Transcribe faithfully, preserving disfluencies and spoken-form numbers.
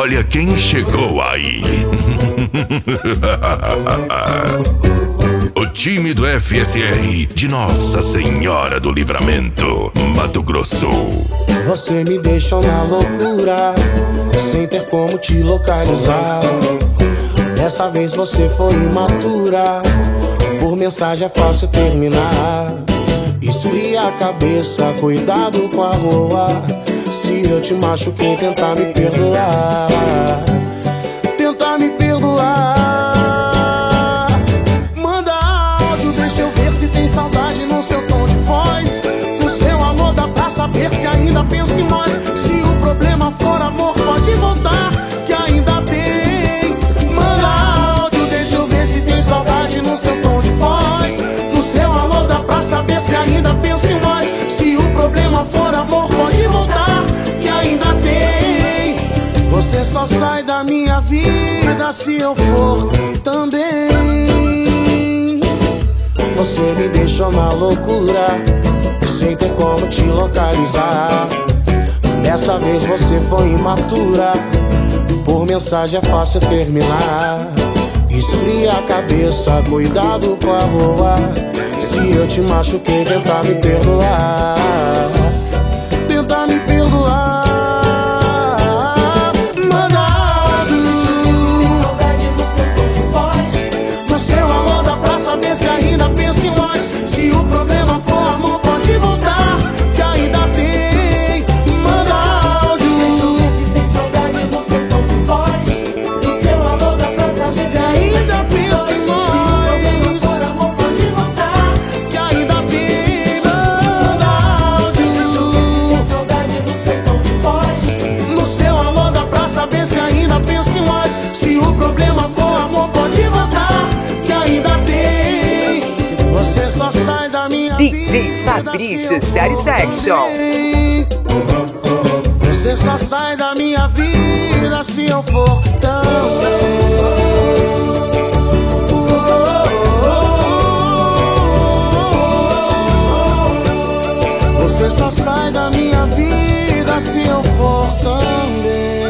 Olha quem chegou aí. O time do F S R de Nossa Senhora do Livramento, Mato Grosso. Você me deixou na loucura, sem ter como te localizar. Dessa vez você foi imatura, por mensagem é fácil terminar. Esfria a cabeça, cuidado com a rua. Se eu te machuquei, tentar me perdoar. Tentar me perdoar. Manda áudio, deixa eu ver se tem saudade no seu tom de voz. No seu alô dá pra saber se ainda pensa em nós. Se o problema for amor, pode voltar, que ainda tem. Manda áudio, deixa eu ver se tem saudade no seu tom de voz. No seu alô dá pra saber se ainda pensa em nós. Se o problema for amor, pode voltar, que ainda tem. Você só sai da minha vida se eu for também. Você me deixou na loucura, sem ter como te localizar. Dessa vez você foi imatura, por mensagem é fácil terminar. Esfria a cabeça, cuidado com a rua. Se eu te machuquei, tentar me perdoar. Tentar me perdoar. Manda áudio, saudade no seu tom de voz. No seu alô dá pra saber se ainda pensa em nós. Se o problema for amor, pode voltar, que ainda tem. Manda áudio, deixa eu ver se tem saudade no seu tom de voz. No seu alô dá pra saber se ainda pensa em nós. Se o problema for amor, pode voltar, que ainda tem. Você só sai da minha vida. D J Fabrício Satisfaction. Você só sai da minha vida se eu for também. Você só sai da minha vida se eu for também.